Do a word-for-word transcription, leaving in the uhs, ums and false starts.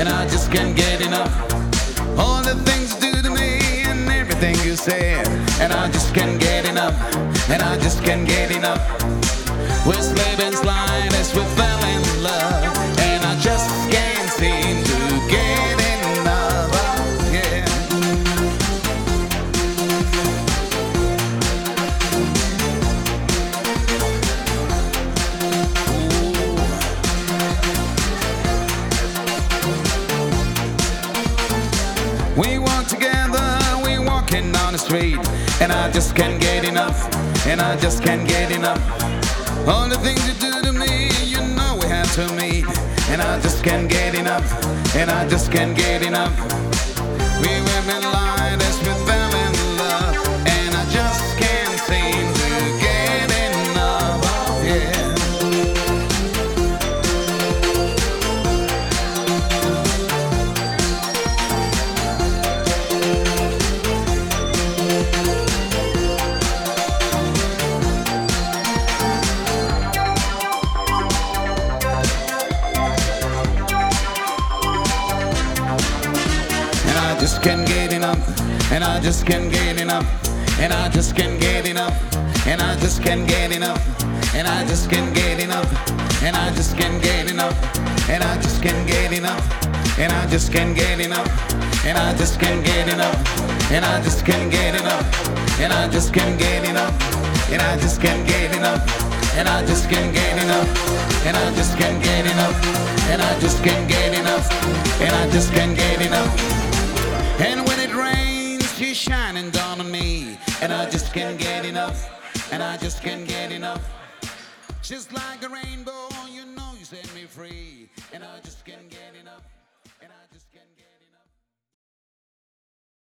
and I just can't get enough. All the things you do to me and everything you say, and I just can't get enough, and I just can't get enough. With Lebensline as we fell in love, and I just can't seem to get enough. Oh, yeah. We walk together, we walking down the street, and I just can't get enough, and I just can't get enough. All the things you do to me, you know we had to meet, and I just can't get enough, and I just can't get enough. We were in line as we fell in love, and I just can't seem to get enough. Oh, yeah. I just can't get enough, and I just can't get enough, and I just can't get enough, and I just can't get enough, and I just can't get enough, and I just can't get enough, and I just can't get enough, and I just can't get enough, and I just can't get enough, and I just can't get enough, and I just can't get enough, and I just can't get enough, and I just can't get enough, and I just can't get enough, and I just can't get enough, and I just can't get enough. And when it rains, she's shining down on me, and I just can't get enough, and I just can't get enough. She's like a rainbow, you know you set me free, and I just can't get enough, and I just can't get